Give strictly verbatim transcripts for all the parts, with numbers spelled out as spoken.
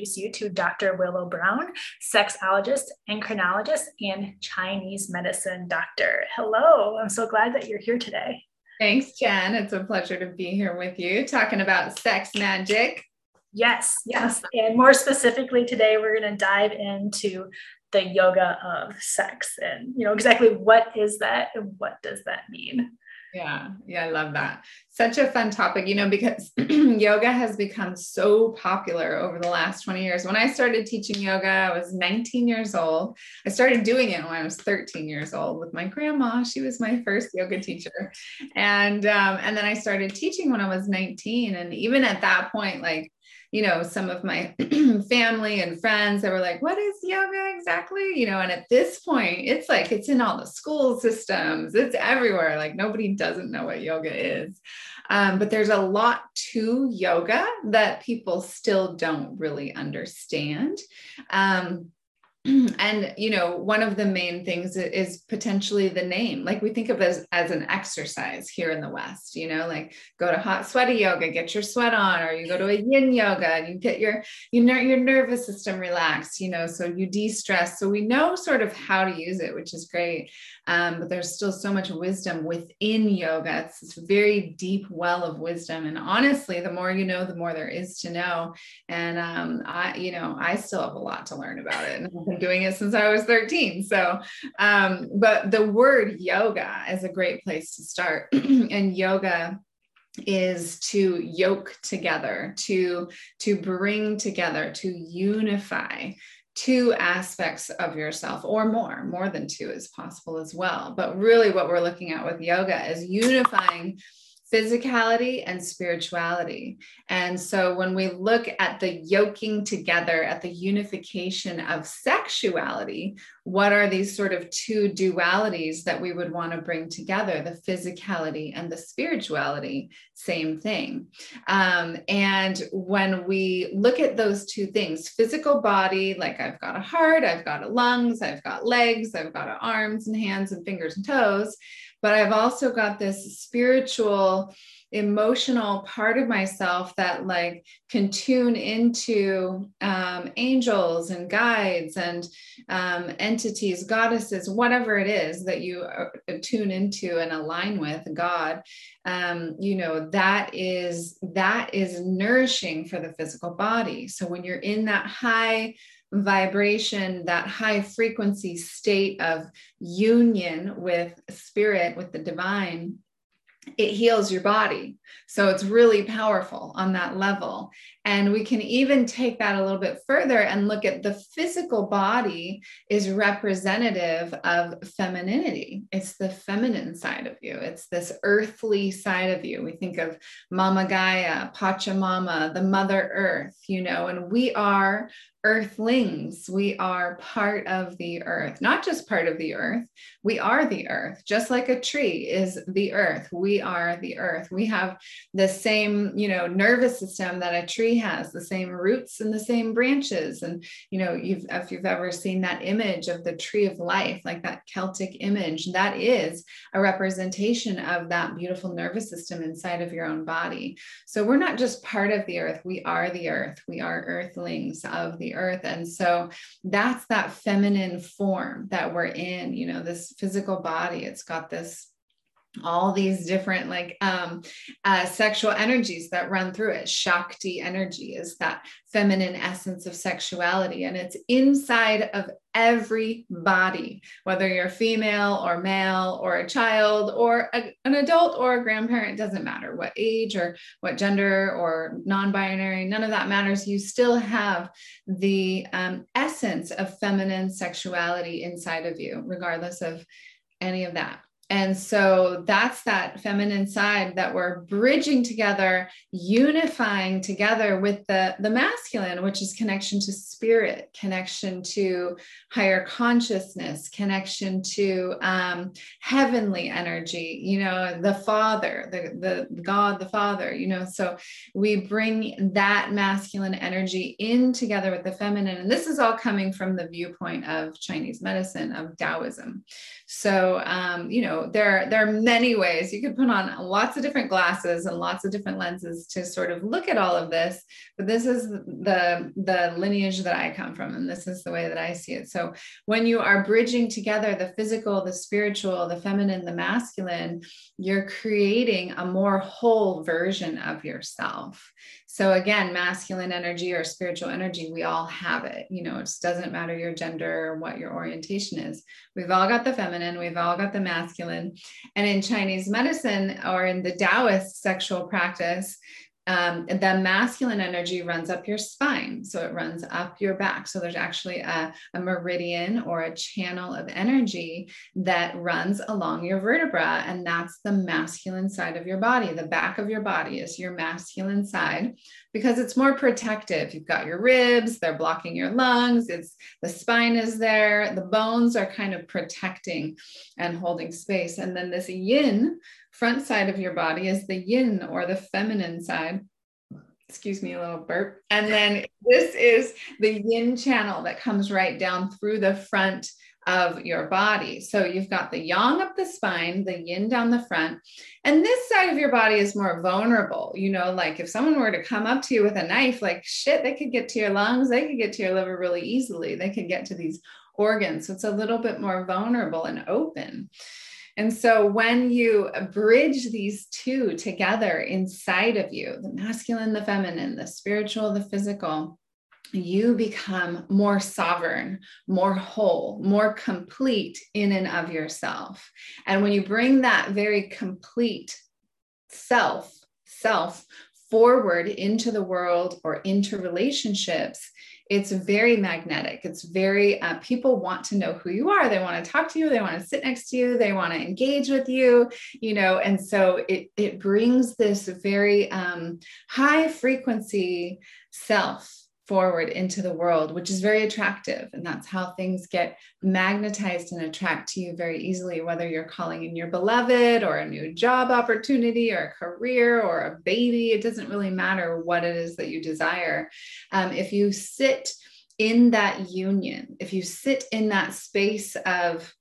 introduce you to Doctor Willow Brown, sexologist, endocrinologist, and Chinese medicine doctor. Hello, I'm so glad that you're here today. Thanks, Jen. It's a pleasure to be here with you talking about sex magic. Yes, yes. And more specifically today, we're going to dive into the yoga of sex and, you know, exactly what is that and what does that mean? Yeah. Yeah. I love that. Such a fun topic, you know, because yoga has become so popular over the last twenty years. When I started teaching yoga, I was nineteen years old. I started doing it when I was thirteen years old with my grandma. She was my first yoga teacher. And, um, and then I started teaching when I was nineteen. And even at that point, like, you know, some of my family and friends, they were like, what is yoga exactly? You know, and at this point, it's like, it's in all the school systems, it's everywhere. Like nobody doesn't know what yoga is. Um, but there's a lot to yoga that people still don't really understand. Um, And, you know, one of the main things is potentially the name. Like we think of it as, as an exercise here in the West, you know, like go to hot, sweaty yoga, get your sweat on, or you go to a yin yoga and you get your, you know, your nervous system relaxed, you know, so you de-stress. So we know sort of how to use it, which is great. Um, but there's still so much wisdom within yoga. It's this very deep well of wisdom. And honestly, the more you know, the more there is to know. And um, I, you know, I still have a lot to learn about it. And I've been doing it since I was thirteen. So, um, but the word yoga is a great place to start. And yoga is to yoke together, to, to bring together, to unify two aspects of yourself or more, more than two is possible as well. But really what we're looking at with yoga is unifying physicality and spirituality. And so when we look at the yoking together, at the unification of sexuality, what are these sort of two dualities that we would want to bring together? The physicality and the spirituality, same thing. Um, and when we look at those two things, physical body, like I've got a heart, I've got a lungs, I've got legs, I've got arms and hands and fingers and toes, but I've also got this spiritual, emotional part of myself that like can tune into um, angels and guides and um, entities, goddesses, whatever it is that you uh, tune into and align with God. Um, you know, that is, that is nourishing for the physical body. So when you're in that high vibration, that high frequency state of union with spirit, with the divine, it heals your body. So it's really powerful on that level. And we can even take that a little bit further and look at the physical body is representative of femininity. It's the feminine side of you. It's this earthly side of you. We think of Mama Gaia, Pachamama, the Mother Earth, you know, and we are earthlings. We are part of the earth, not just part of the earth. We are the earth, just like a tree is the earth. We are the earth. We have the same, you know, nervous system that a tree has, the same roots and the same branches. And, you know, you've, if you've ever seen that image of the tree of life, like that Celtic image, that is a representation of that beautiful nervous system inside of your own body. So we're not just part of the earth. We are the earth. We are earthlings of the earth. And so that's that feminine form that we're in, you know, this physical body. It's got this, all these different like um, uh, sexual energies that run through it. Shakti energy is that feminine essence of sexuality, and it's inside of every body, whether you're female or male or a child or a, an adult or a grandparent. It doesn't matter what age or what gender or non-binary, none of that matters. You still have the um, essence of feminine sexuality inside of you, regardless of any of that. And so that's that feminine side that we're bridging together, unifying together with the, the masculine, which is connection to spirit, connection to higher consciousness, connection to um, heavenly energy, you know, the Father, the, the God, the Father, you know, so we bring that masculine energy in together with the feminine. And this is all coming from the viewpoint of Chinese medicine, of Taoism. So, um, you know, know, there, there are many ways you could put on lots of different glasses and lots of different lenses to sort of look at all of this. But this is the, the lineage that I come from, and this is the way that I see it. So when you are bridging together the physical, the spiritual, the feminine, the masculine, you're creating a more whole version of yourself. So again, masculine energy or spiritual energy, we all have it. You know, it doesn't matter your gender or what your orientation is. We've all got the feminine, we've all got the masculine. And in Chinese medicine or in the Taoist sexual practice, Um, the masculine energy runs up your spine. So it runs up your back. So there's actually a, a meridian or a channel of energy that runs along your vertebra. And that's the masculine side of your body. The back of your body is your masculine side because it's more protective. You've got your ribs, they're blocking your lungs. It's the spine is there. The bones are kind of protecting and holding space. And then this yin front side of your body is the yin or the feminine side. Excuse me, a little burp. And then this is the yin channel that comes right down through the front of your body. So you've got the yang up the spine, the yin down the front. And this side of your body is more vulnerable. You know, like if someone were to come up to you with a knife, like shit, they could get to your lungs, they could get to your liver really easily. They could get to these organs. So it's a little bit more vulnerable and open. And so when you bridge these two together inside of you, the masculine, the feminine, the spiritual, the physical, you become more sovereign, more whole, more complete in and of yourself. And when you bring that very complete self, self forward into the world or into relationships, it's very magnetic. It's very, uh, people want to know who you are. They want to talk to you. They want to sit next to you. They want to engage with you, you know, and so it, it brings this very um, high frequency self forward into the world, which is very attractive. And that's how things get magnetized and attract to you very easily, whether you're calling in your beloved or a new job opportunity or a career or a baby. It doesn't really matter what it is that you desire. Um, if you sit in that union, if you sit in that space of,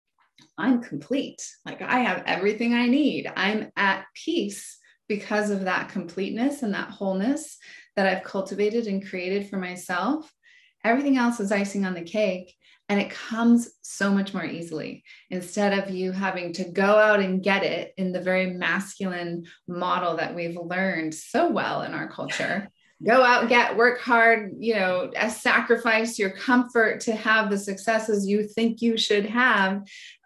I'm complete, like I have everything I need, I'm at peace because of that completeness and that wholeness that I've cultivated and created for myself, everything else is icing on the cake. And it comes so much more easily instead of you having to go out and get it in the very masculine model that we've learned so well in our culture. Go out, get, work hard, you know, sacrifice your comfort to have the successes you think you should have.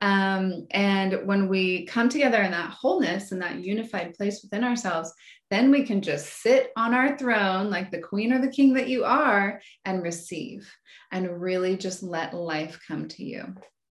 Um, and when we come together in that wholeness and that unified place within ourselves, then we can just sit on our throne like the queen or the king that you are and receive and really just let life come to you.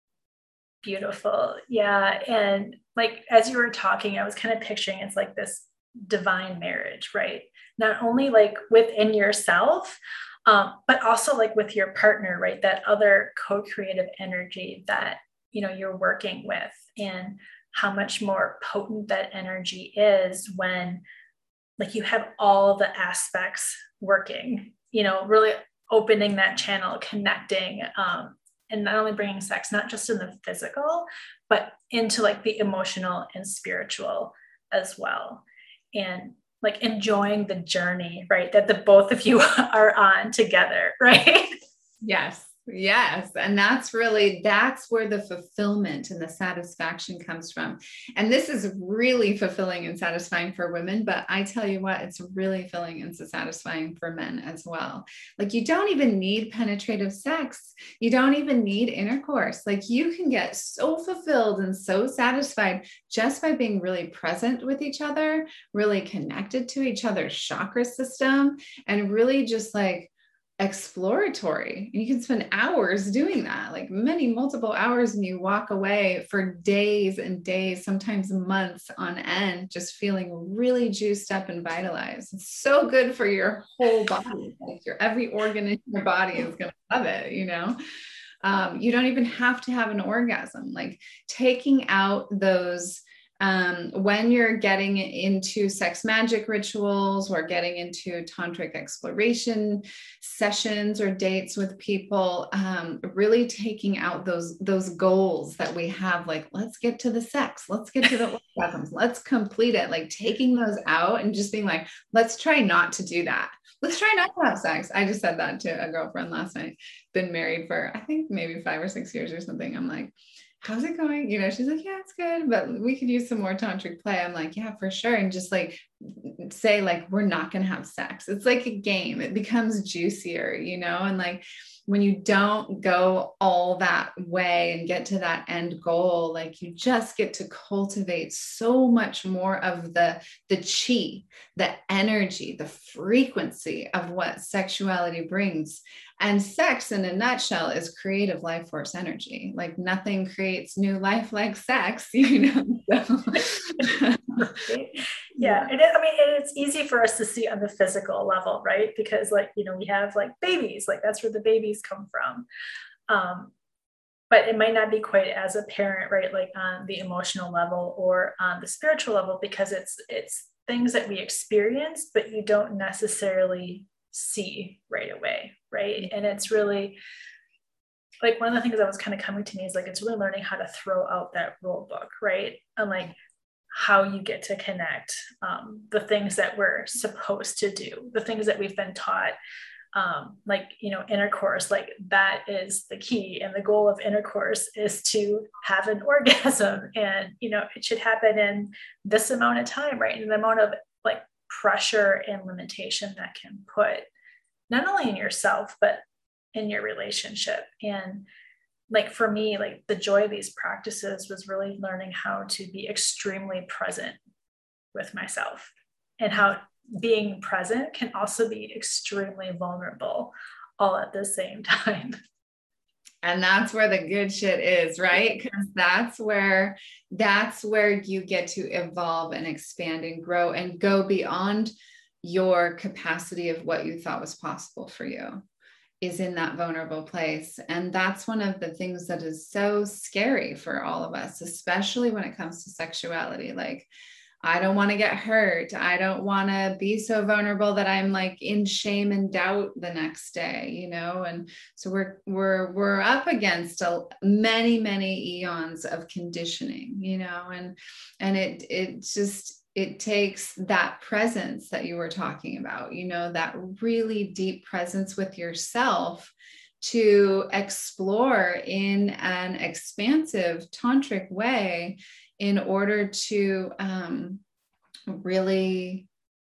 Beautiful. Yeah. And like, as you were talking, I was kind of picturing it's like this divine marriage, right? Not only like within yourself, um, but also like with your partner, right? That other co-creative energy that, you know, you're working with, and how much more potent that energy is when like you have all the aspects working, you know, really opening that channel, connecting, um, and not only bringing sex, not just in the physical, but into like the emotional and spiritual as well. And like enjoying the journey, right? That the both of you are on together, right? Yes. Yes. And that's really, that's where the fulfillment and the satisfaction comes from. And this is really fulfilling and satisfying for women, but I tell you what, it's really filling and satisfying for men as well. Like you don't even need penetrative sex. You don't even need intercourse. Like you can get so fulfilled and so satisfied just by being really present with each other, really connected to each other's chakra system, and really just like exploratory. And you can spend hours doing that, like many multiple hours, and you walk away for days and days, sometimes months on end, just feeling really juiced up and vitalized. It's so good for your whole body. Like your every organ in your body is going to love it, you know. Um, you don't even have to have an orgasm. Like taking out those Um, when you're getting into sex magic rituals or getting into tantric exploration sessions or dates with people, um, really taking out those, those goals that we have, like, let's get to the sex, let's get to the orgasms, let's complete it, like taking those out and just being like, let's try not to do that. Let's try not to have sex. I just said that to a girlfriend last night, been married for, I think maybe five or six years or something. I'm like, how's it going? You know, she's like, yeah, it's good, but we could use some more tantric play. I'm like, yeah, for sure. And just like say, like, we're not going to have sex. It's like a game. It becomes juicier, you know? And like, when you don't go all that way and get to that end goal, like you just get to cultivate so much more of the, the chi, the energy, the frequency of what sexuality brings. And sex in a nutshell is creative life force energy. Like nothing creates new life like sex, you know? So. Right? Yeah. And it, I mean, it's easy for us to see on the physical level, right? Because like, you know, we have like babies, like that's where the babies come from. Um, but it might not be quite as apparent, right? Like on the emotional level or on the spiritual level, because it's, it's things that we experience, but you don't necessarily see right away. Right. And it's really like, one of the things that was kind of coming to me is like, it's really learning how to throw out that rule book. Right. And like, how you get to connect, um, the things that we're supposed to do, the things that we've been taught, um, like, you know, intercourse, like that is the key. And the goal of intercourse is to have an orgasm, and, you know, it should happen in this amount of time, right? And the amount of like pressure and limitation that can put not only in yourself, but in your relationship. And like for me, like the joy of these practices was really learning how to be extremely present with myself, and how being present can also be extremely vulnerable all at the same time. And that's where the good shit is, right? Because that's where, that's where you get to evolve and expand and grow and go beyond your capacity of what you thought was possible for you, is in that vulnerable place. And that's one of the things that is so scary for all of us, especially when it comes to sexuality. Like, I don't want to get hurt. I don't want to be so vulnerable that I'm like in shame and doubt the next day, you know? And so we're, we're, we're up against a, many, many eons of conditioning, you know, and, and it, it just, it takes that presence that you were talking about, you know, that really deep presence with yourself to explore in an expansive tantric way in order to um, really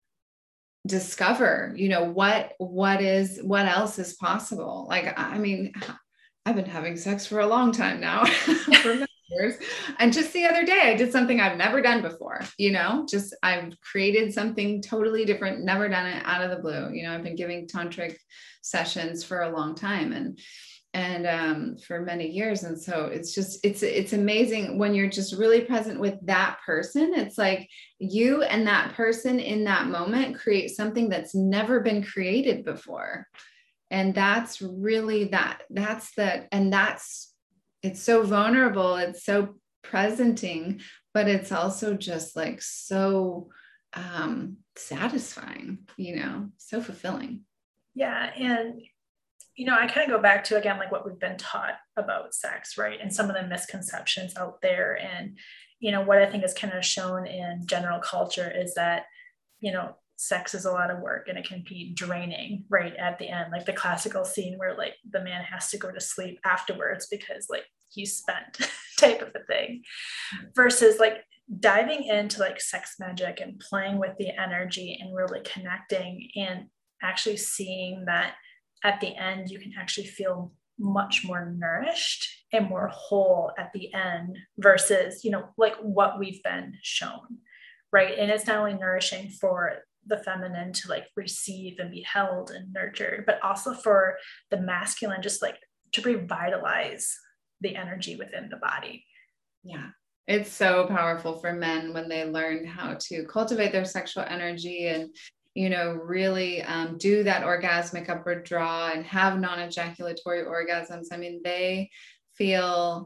discover, you know, what, what is, what else is possible. Like, I mean, I've been having sex for a long time now. For years. And just the other day, I did something I've never done before, you know, just I've created something totally different, never done it out of the blue. You know, I've been giving tantric sessions for a long time and, and um, for many years. And so it's just, it's, it's amazing when you're just really present with that person. It's like you and that person in that moment create something that's never been created before. And that's really that, that's the, and that's, it's so vulnerable. It's so presenting, but it's also just like so um, satisfying, you know, so fulfilling. Yeah. And, you know, I kind of go back to, again, like what we've been taught about sex, right? And some of the misconceptions out there. And, you know, what I think is kind of shown in general culture is that, you know, sex is a lot of work and it can be draining right at the end, like the classical scene where like the man has to go to sleep afterwards because like he's spent type of a thing, versus like diving into like sex magic and playing with the energy and really connecting and actually seeing that at the end you can actually feel much more nourished and more whole at the end versus, you know, like what we've been shown, right? And it's not only nourishing for the feminine to like receive and be held and nurtured, but also for the masculine, just like to revitalize the energy within the body. Yeah. It's so powerful for men when they learn how to cultivate their sexual energy and, you know, really um, do that orgasmic upward draw and have non-ejaculatory orgasms. I mean, they feel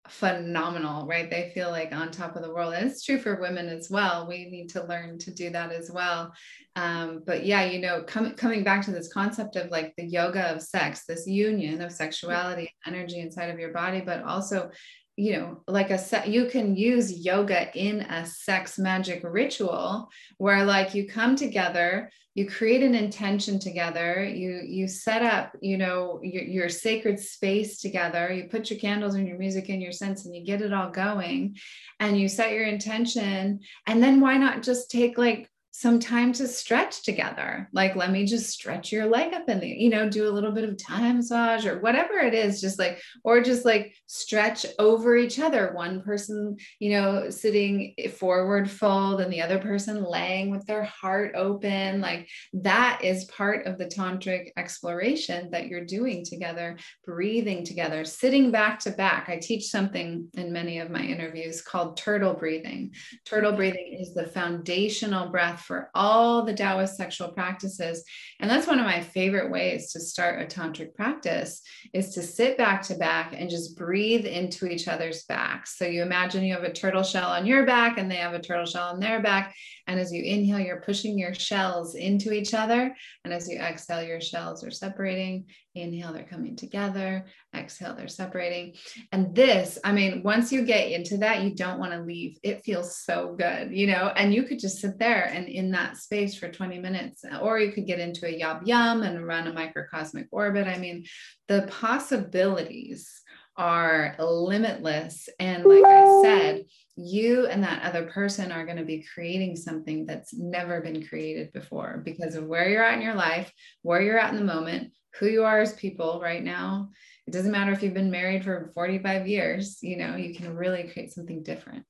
phenomenal, right? They feel like on top of the world. And it's true for women as well. We need to learn to do that as well. Um, but yeah, you know, com- coming back to this concept of like the yoga of sex, this union of sexuality, energy inside of your body, but also, you know, like a se- you can use yoga in a sex magic ritual where like you come together, you create an intention together, you you set up, you know, your, your sacred space together, you put your candles and your music and your scents and you get it all going and you set your intention. And then why not just take like some time to stretch together? Like, let me just stretch your leg up in the, you know, do a little bit of Thai massage or whatever it is, just like, or just like stretch over each other. One person, you know, sitting forward fold and the other person laying with their heart open. Like that is part of the tantric exploration that you're doing together, breathing together, sitting back to back. I teach something in many of my interviews called turtle breathing. Turtle breathing is the foundational breath for all the Taoist sexual practices. And that's one of my favorite ways to start a tantric practice, is to sit back to back and just breathe into each other's backs. So you imagine you have a turtle shell on your back and they have a turtle shell on their back. And as you inhale, you're pushing your shells into each other. And as you exhale, your shells are separating. Inhale, they're coming together. Exhale, they're separating. And this, I mean, once you get into that, you don't want to leave. It feels so good, you know, and you could just sit there and in that space for twenty minutes, or you could get into a yab yum and run a microcosmic orbit. I mean, the possibilities are limitless. And like I said, you and that other person are going to be creating something that's never been created before because of where you're at in your life, where you're at in the moment, who you are as people right now. It doesn't matter if you've been married for forty-five years, you know, you can really create something different.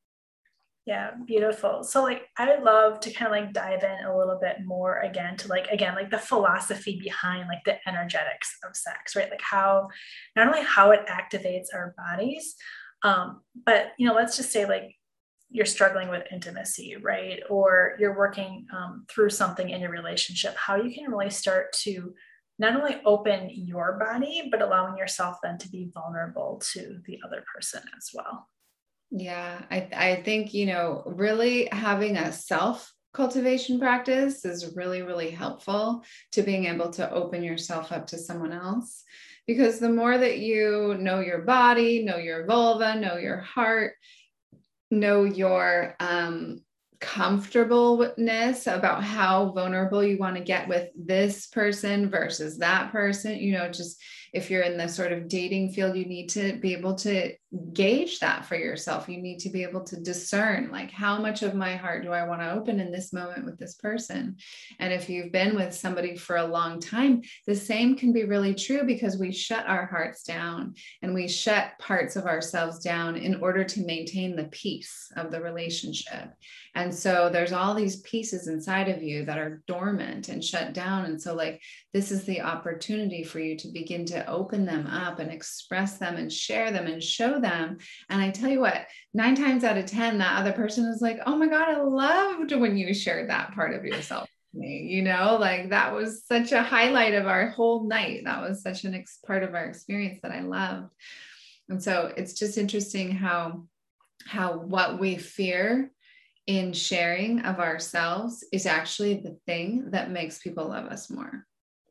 Yeah, beautiful. So like I would love to kind of like dive in a little bit more again to like again like the philosophy behind like the energetics of sex, right? Like how not only how it activates our bodies, um, but you know, let's just say like you're struggling with intimacy, right? Or you're working um, through something in your relationship, how you can really start to not only open your body, but allowing yourself then to be vulnerable to the other person as well. Yeah, I, I think, you know, really having a self cultivation practice is really, really helpful to being able to open yourself up to someone else. Because the more that you know your body, know your vulva, know your heart, know your um, comfortableness about how vulnerable you want to get with this person versus that person, you know, just if you're in the sort of dating field, you need to be able to gauge that for yourself. You need to be able to discern, like, how much of my heart do I want to open in this moment with this person? And if you've been with somebody for a long time, the same can be really true, because we shut our hearts down and we shut parts of ourselves down in order to maintain the peace of the relationship. And so there's all these pieces inside of you that are dormant and shut down. And so like, this is the opportunity for you to begin to open them up and express them and share them and show them. And I tell you what, nine times out of ten, that other person is like, oh my God, I loved when you shared that part of yourself with me. You know, like that was such a highlight of our whole night. That was such an ex- part of our experience that I loved. And so it's just interesting how, how what we fear in sharing of ourselves is actually the thing that makes people love us more.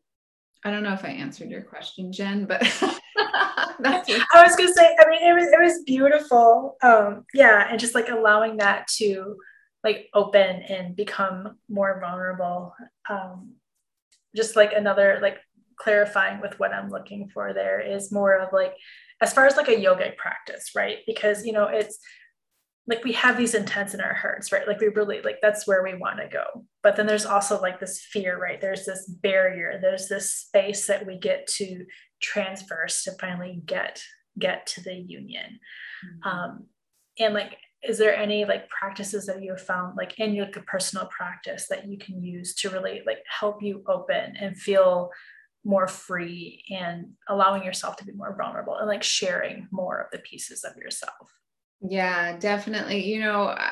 I don't know if I answered your question, Jen, but that's it. I was gonna say, I mean, it was it was beautiful. Um, yeah, and just like allowing that to like open and become more vulnerable. Um, just like another like clarifying with what I'm looking for there is more of like, as far as like a yogic practice, right? Because you know, it's like we have these intents in our hearts, right? Like we really like that's where we want to go. But then there's also like this fear, right? There's this barrier, there's this space that we get to transverse to finally get get to the union. Mm-hmm. Um, and like, is there any like practices that you have found like in your like, personal practice that you can use to really like help you open and feel more free and allowing yourself to be more vulnerable and like sharing more of the pieces of yourself? Yeah, definitely. You know,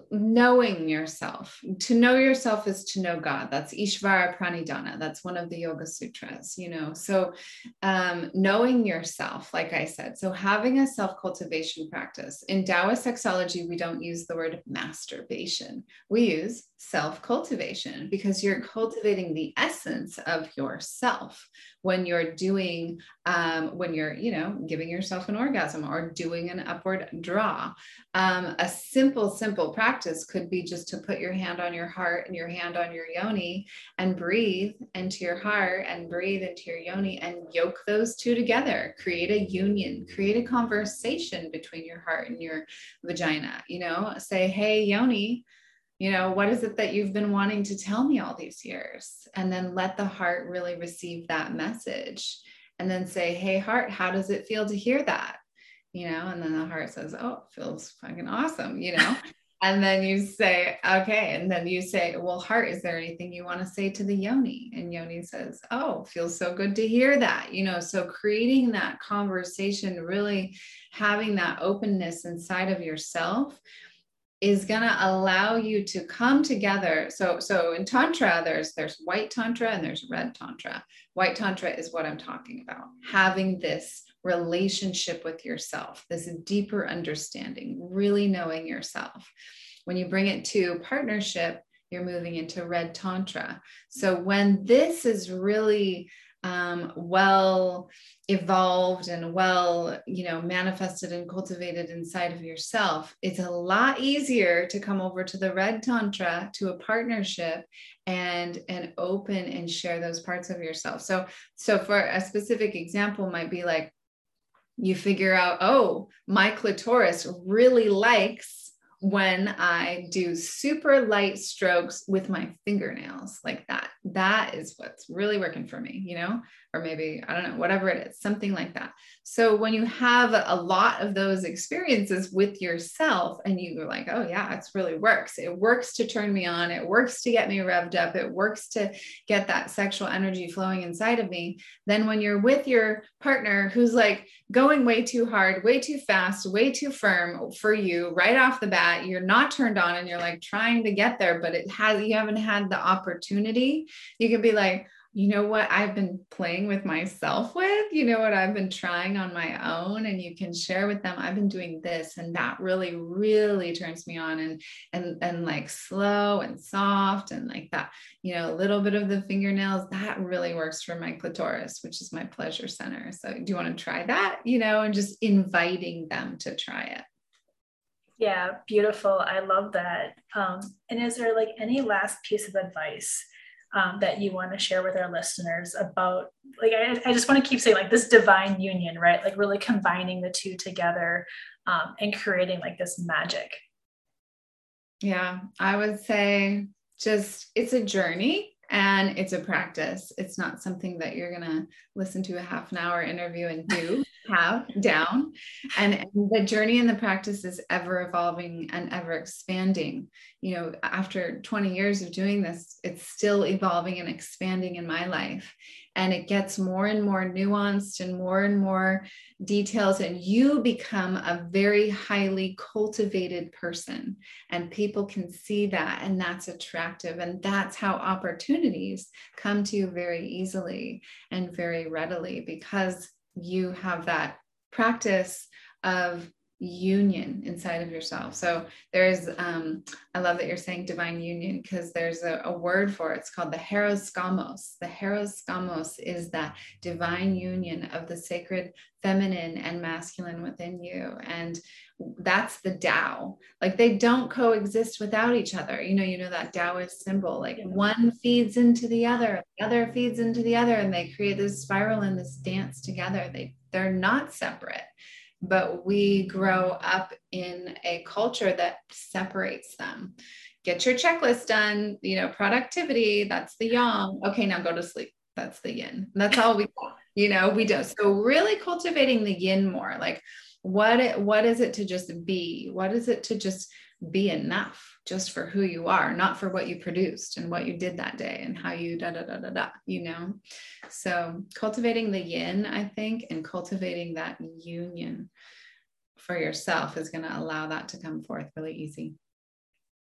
knowing yourself. To know yourself is to know God. That's Ishvara Pranidhana. That's one of the Yoga Sutras, you know. So um, knowing yourself, like I said, so having a self-cultivation practice. In Taoist sexology, we don't use the word masturbation. We use self-cultivation, because you're cultivating the essence of yourself when you're doing, um, when you're, you know, giving yourself an orgasm or doing an upward draw. Um, a simple, simple practice could be just to put your hand on your heart and your hand on your yoni and breathe into your heart and breathe into your yoni and yoke those two together. Create a union, create a conversation between your heart and your vagina. You know, say, hey, yoni, you know, what is it that you've been wanting to tell me all these years? And then let the heart really receive that message. And then say, hey, heart, how does it feel to hear that? You know, and then the heart says, oh, it feels fucking awesome, you know? And then you say, okay. And then you say, well, heart, is there anything you want to say to the yoni? And yoni says, oh, feels so good to hear that, you know? So creating that conversation, really having that openness inside of yourself is going to allow you to come together. So, so in Tantra, there's, there's white Tantra and there's red Tantra. White Tantra is what I'm talking about. Having this relationship with yourself, this deeper understanding, really knowing yourself. When you bring it to partnership, you're moving into red Tantra. So when this is really um, well evolved and well, you know, manifested and cultivated inside of yourself, it's a lot easier to come over to the red Tantra, to a partnership, and and open and share those parts of yourself. So, so for a specific example might be like, you figure out, oh, my clitoris really likes when I do super light strokes with my fingernails like that. That is what's really working for me, you know, or maybe, I don't know, whatever it is, something like that. So when you have a lot of those experiences with yourself and you're like, oh yeah, it really works. It works to turn me on. It works to get me revved up. It works to get that sexual energy flowing inside of me. Then when you're with your partner who's like going way too hard, way too fast, way too firm for you right off the bat, you're not turned on and you're like trying to get there, but it has, you haven't had the opportunity. You can be like, you know what I've been playing with myself with, you know what I've been trying on my own, and you can share with them, I've been doing this, and that really, really turns me on, and, and, and like slow and soft and like that, you know, a little bit of the fingernails, that really works for my clitoris, which is my pleasure center. So do you want to try that, you know, and just inviting them to try it. Yeah, beautiful. I love that. Um, and is there like any last piece of advice um, that you want to share with our listeners about, like, I, I just want to keep saying like this divine union, right? Like really combining the two together um, and creating like this magic. Yeah, I would say just, it's a journey. And it's a practice. It's not something that you're going to listen to a half an hour interview and do have down. And, and the journey and the practice is ever evolving and ever expanding. You know, after twenty years of doing this, it's still evolving and expanding in my life. And it gets more and more nuanced and more and more details. And you become a very highly cultivated person. And people can see that. And that's attractive. And that's how opportunities come to you very easily and very readily, because you have that practice of union inside of yourself. So there's, um, I love that you're saying divine union, because there's a, a word for it. It's called the heroskamos. The heroskamos is that divine union of the sacred feminine and masculine within you. And that's the Tao. Like they don't coexist without each other. You know, you know, that Taoist symbol, like yeah. One feeds into the other, the other feeds into the other, and they create this spiral and this dance together. They, they're not separate. But we grow up in a culture that separates them. Get your checklist done, you know, productivity, that's the yang. Okay, now go to sleep. That's the yin. That's all we got, you know, we do. So really cultivating the yin more, like what, it, what is it to just be? What is it to just be enough just for who you are, not for what you produced and what you did that day and how you da da da da da, you know? So cultivating the yin, I think, and cultivating that union for yourself is going to allow that to come forth really easy.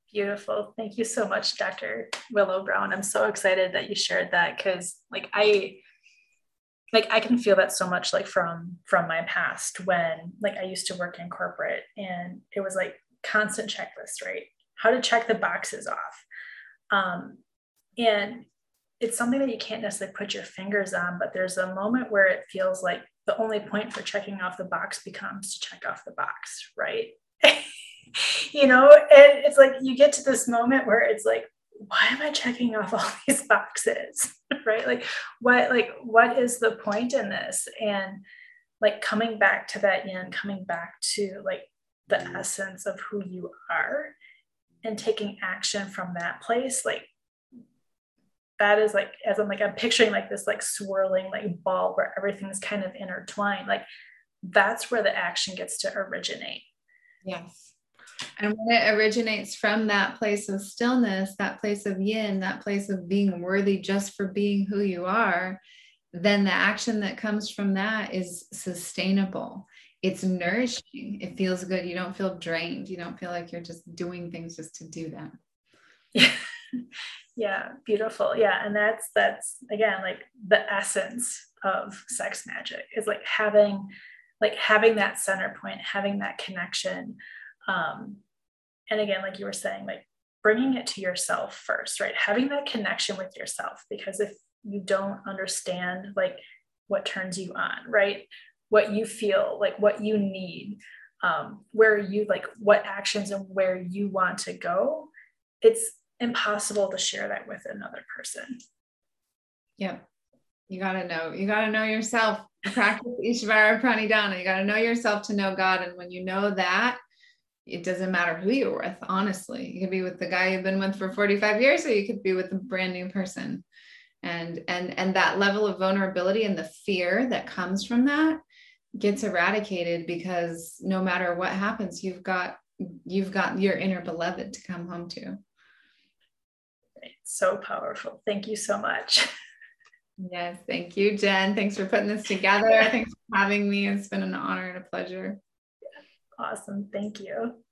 Beautiful. Thank you so much, Doctor Willow Brown. I'm so excited that you shared that, because like I like I can feel that so much, like from from my past, when like I used to work in corporate and it was like constant checklist, right? How to check the boxes off. Um, and it's something that you can't necessarily put your fingers on, but there's a moment where it feels like the only point for checking off the box becomes to check off the box, right? You know, and it's like you get to this moment where it's like, why am I checking off all these boxes? Right? Like what, like what is the point in this? And like coming back to that yin, coming back to like the essence of who you are and taking action from that place, like that is like, as I'm like, I'm picturing like this like swirling like ball where everything's kind of intertwined. Like that's where the action gets to originate. Yes. And when it originates from that place of stillness, that place of yin, that place of being worthy just for being who you are, then the action that comes from that is sustainable. It's nourishing. It feels good. You don't feel drained. You don't feel like you're just doing things just to do them. Yeah. Yeah. Beautiful. Yeah. And that's, that's again, like the essence of sex magic is like having, like having that center point, having that connection. Um, and again, like you were saying, like bringing it to yourself first, right? Having that connection with yourself, because if you don't understand like what turns you on, right? What you feel, like what you need, um, where you like what actions and where you want to go, it's impossible to share that with another person. Yep. You got to know, you got to know yourself. Practice Ishvara Pranidhana. You got to know yourself to know God. And when you know that, it doesn't matter who you're with, honestly. You could be with the guy you've been with for forty-five years, or you could be with a brand new person. And, and, and that level of vulnerability and the fear that comes from that gets eradicated, because no matter what happens, you've got, you've got your inner beloved to come home to. So powerful. Thank you so much. Yes. Thank you, Jen. Thanks for putting this together. Thanks for having me. It's been an honor and a pleasure. Awesome. Thank you.